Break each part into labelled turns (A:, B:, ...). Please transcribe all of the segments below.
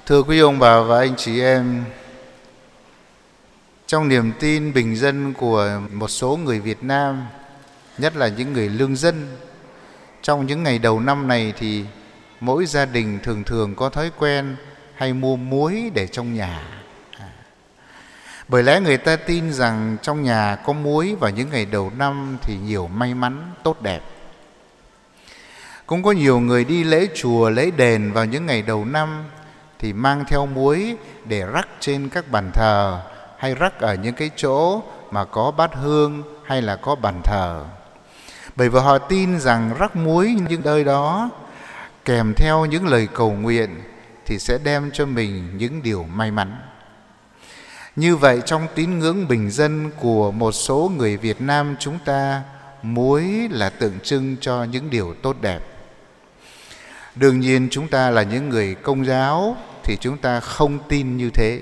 A: Thưa quý ông bà và anh chị em, trong niềm tin bình dân của một số người Việt Nam, nhất là những người lương dân, trong những ngày đầu năm này thì mỗi gia đình thường có thói quen hay mua muối để trong nhà. Bởi lẽ người ta tin rằng trong nhà có muối vào những ngày đầu năm thì nhiều may mắn, tốt đẹp. Cũng có nhiều người đi lễ chùa, lễ đền vào những ngày đầu năm thì mang theo muối để rắc trên các bàn thờ hay rắc ở những cái chỗ mà có bát hương hay là có bàn thờ. Bởi vì họ tin rằng rắc muối những nơi đó kèm theo những lời cầu nguyện thì sẽ đem cho mình những điều may mắn. Như vậy trong tín ngưỡng bình dân của một số người Việt Nam chúng ta, muối là tượng trưng cho những điều tốt đẹp. Đương nhiên chúng ta là những người Công giáo thì chúng ta không tin như thế.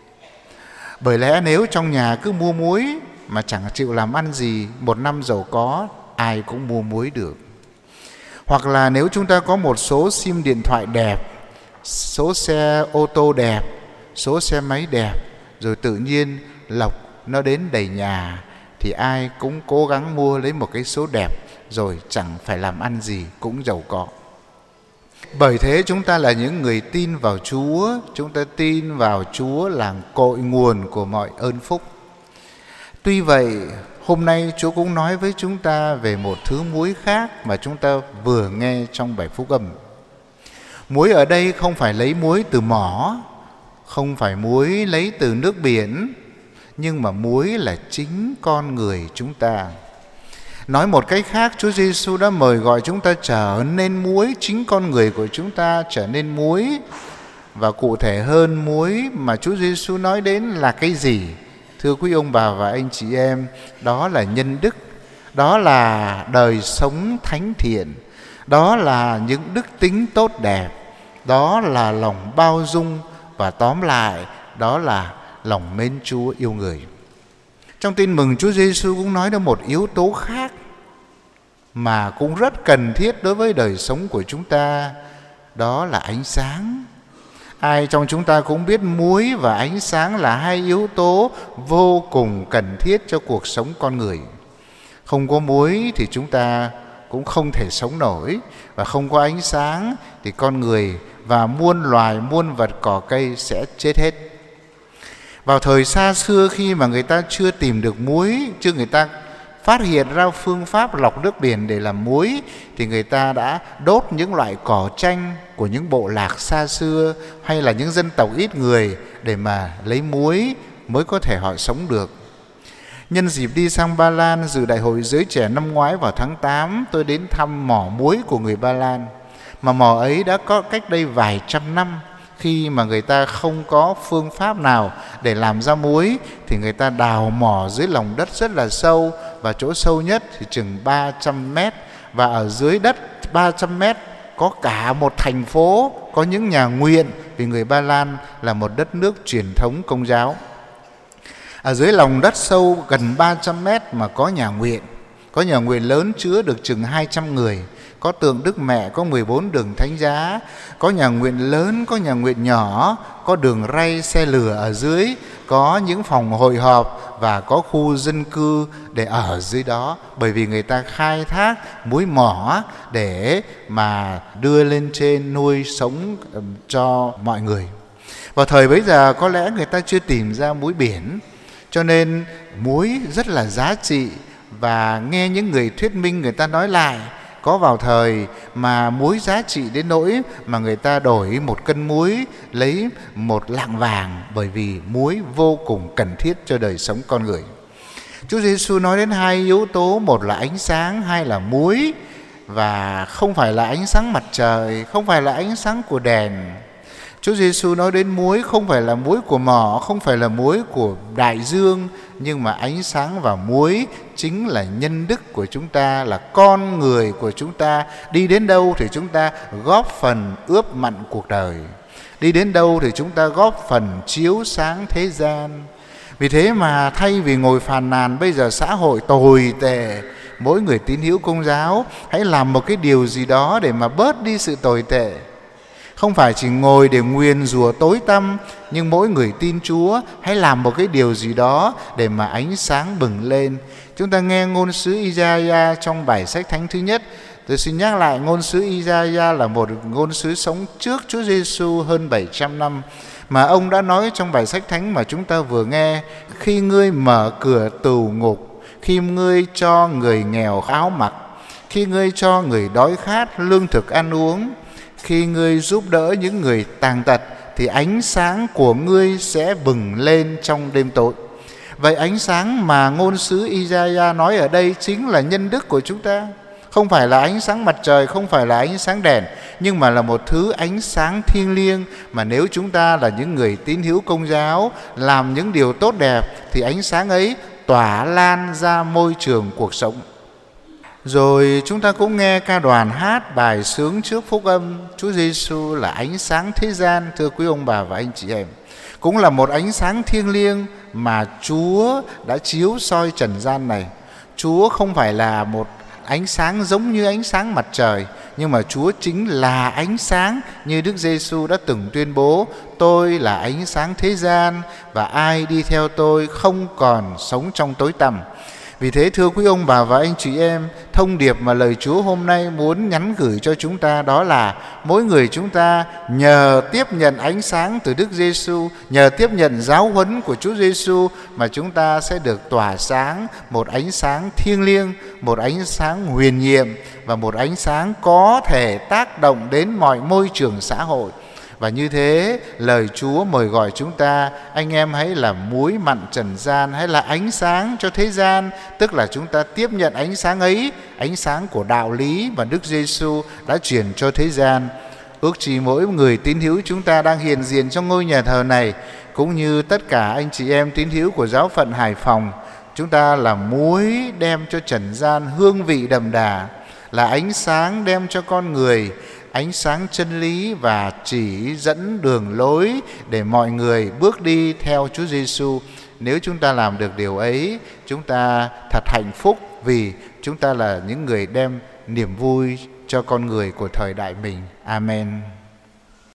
A: Bởi lẽ nếu trong nhà cứ mua muối mà chẳng chịu làm ăn gì, một năm giàu có ai cũng mua muối được. Hoặc là nếu chúng ta có một số sim điện thoại đẹp, số xe ô tô đẹp, số xe máy đẹp, rồi tự nhiên lộc nó đến đầy nhà thì ai cũng cố gắng mua lấy một cái số đẹp, rồi chẳng phải làm ăn gì cũng giàu có. Bởi thế chúng ta là những người tin vào Chúa, chúng ta tin vào Chúa là cội nguồn của mọi ơn phúc. Tuy vậy, hôm nay Chúa cũng nói với chúng ta về một thứ muối khác mà chúng ta vừa nghe trong bài phúc âm. Muối ở đây không phải lấy muối từ mỏ, không phải muối lấy từ nước biển, nhưng mà muối là chính con người chúng ta. Nói một cách khác, Chúa Giêsu đã mời gọi chúng ta trở nên muối, chính con người của chúng ta trở nên muối. Và cụ thể hơn, muối mà Chúa Giêsu nói đến là cái gì? Thưa quý ông bà và anh chị em, đó là nhân đức, đó là đời sống thánh thiện, đó là những đức tính tốt đẹp, đó là lòng bao dung, và tóm lại đó là lòng mến Chúa, yêu người. Trong tin mừng, Chúa Giêsu cũng nói đến một yếu tố khác mà cũng rất cần thiết đối với đời sống của chúng ta, đó là ánh sáng. Ai trong chúng ta cũng biết muối và ánh sáng là hai yếu tố vô cùng cần thiết cho cuộc sống con người. Không có muối thì chúng ta cũng không thể sống nổi, và không có ánh sáng thì con người và muôn loài, muôn vật cỏ cây sẽ chết hết. Vào thời xa xưa, khi mà người ta chưa tìm được muối, chưa người ta phát hiện ra phương pháp lọc nước biển để làm muối, thì người ta đã đốt những loại cỏ tranh của những bộ lạc xa xưa hay là những dân tộc ít người để mà lấy muối mới có thể họ sống được. Nhân dịp đi sang Ba Lan dự đại hội giới trẻ năm ngoái vào tháng 8, tôi đến thăm mỏ muối của người Ba Lan. Mà mỏ ấy đã có cách đây vài trăm năm. Khi mà người ta không có phương pháp nào để làm ra muối thì người ta đào mỏ dưới lòng đất rất là sâu, và chỗ sâu nhất thì chừng 300 mét. Và ở dưới đất 300 mét có cả một thành phố, có những nhà nguyện, vì người Ba Lan là một đất nước truyền thống Công giáo. Ở dưới lòng đất sâu gần 300 mét mà có nhà nguyện. Có nhà nguyện lớn chứa được chừng 200 người. Có tượng Đức Mẹ, có 14 đường thánh giá. Có nhà nguyện lớn, có nhà nguyện nhỏ. Có đường ray xe lửa ở dưới. Có những phòng hội họp và có khu dân cư để ở dưới đó. Bởi vì người ta khai thác muối mỏ để mà đưa lên trên nuôi sống cho mọi người. Vào thời bấy giờ có lẽ người ta chưa tìm ra muối biển, cho nên muối rất là giá trị. Và nghe những người thuyết minh người ta nói lại, có vào thời mà muối giá trị đến nỗi mà người ta đổi một cân muối lấy một lạng vàng, bởi vì muối vô cùng cần thiết cho đời sống con người. Chúa Giêsu nói đến hai yếu tố, một là ánh sáng, hai là muối. Và không phải là ánh sáng mặt trời, không phải là ánh sáng của đèn. Chúa Giêsu nói đến muối không phải là muối của mỏ, không phải là muối của đại dương, nhưng mà ánh sáng và muối chính là nhân đức của chúng ta, là con người của chúng ta. Đi đến đâu thì chúng ta góp phần ướp mặn cuộc đời. Đi đến đâu thì chúng ta góp phần chiếu sáng thế gian. Vì thế mà thay vì ngồi phàn nàn bây giờ xã hội tồi tệ, mỗi người tín hữu Công giáo hãy làm một cái điều gì đó để mà bớt đi sự tồi tệ. Không phải chỉ ngồi để nguyền rủa tối tăm, nhưng mỗi người tin Chúa hãy làm một cái điều gì đó để mà ánh sáng bừng lên. Chúng ta nghe ngôn sứ Isaiah trong bài sách thánh thứ nhất. Tôi xin nhắc lại, ngôn sứ Isaiah là một ngôn sứ sống trước Chúa Giêsu hơn 700 năm, mà ông đã nói trong bài sách thánh mà chúng ta vừa nghe: khi ngươi mở cửa tù ngục, khi ngươi cho người nghèo áo mặc, khi ngươi cho người đói khát lương thực ăn uống, khi ngươi giúp đỡ những người tàn tật, thì ánh sáng của ngươi sẽ bừng lên trong đêm tối. Vậy ánh sáng mà ngôn sứ Isaiah nói ở đây chính là nhân đức của chúng ta. Không phải là ánh sáng mặt trời, không phải là ánh sáng đèn, nhưng mà là một thứ ánh sáng thiêng liêng mà nếu chúng ta là những người tín hữu Công giáo, làm những điều tốt đẹp, thì ánh sáng ấy tỏa lan ra môi trường cuộc sống. Rồi chúng ta cũng nghe ca đoàn hát bài sướng trước phúc âm Chúa Giêsu là ánh sáng thế gian. Thưa quý ông bà và anh chị em, cũng là một ánh sáng thiêng liêng mà Chúa đã chiếu soi trần gian này. Chúa không phải là một ánh sáng giống như ánh sáng mặt trời, nhưng mà Chúa chính là ánh sáng, như Đức Giêsu đã từng tuyên bố: tôi là ánh sáng thế gian, và ai đi theo tôi không còn sống trong tối tăm. Vì thế thưa quý ông bà và anh chị em, thông điệp mà lời Chúa hôm nay muốn nhắn gửi cho chúng ta đó là mỗi người chúng ta nhờ tiếp nhận ánh sáng từ Đức Giêsu, nhờ tiếp nhận giáo huấn của Chúa Giêsu mà chúng ta sẽ được tỏa sáng một ánh sáng thiêng liêng, một ánh sáng huyền nhiệm và một ánh sáng có thể tác động đến mọi môi trường xã hội. Và như thế, lời Chúa mời gọi chúng ta: anh em hãy là muối mặn trần gian, hãy là ánh sáng cho thế gian. Tức là chúng ta tiếp nhận ánh sáng ấy, ánh sáng của đạo lý mà Đức Giêsu đã truyền cho thế gian. Ước chỉ mỗi người tín hữu chúng ta đang hiện diện trong ngôi nhà thờ này, cũng như tất cả anh chị em tín hữu của giáo phận Hải Phòng, chúng ta là muối đem cho trần gian hương vị đậm đà, là ánh sáng đem cho con người ánh sáng chân lý và chỉ dẫn đường lối để mọi người bước đi theo Chúa Giêsu. Nếu chúng ta làm được điều ấy, chúng ta thật hạnh phúc, vì chúng ta là những người đem niềm vui cho con người của thời đại mình. Amen.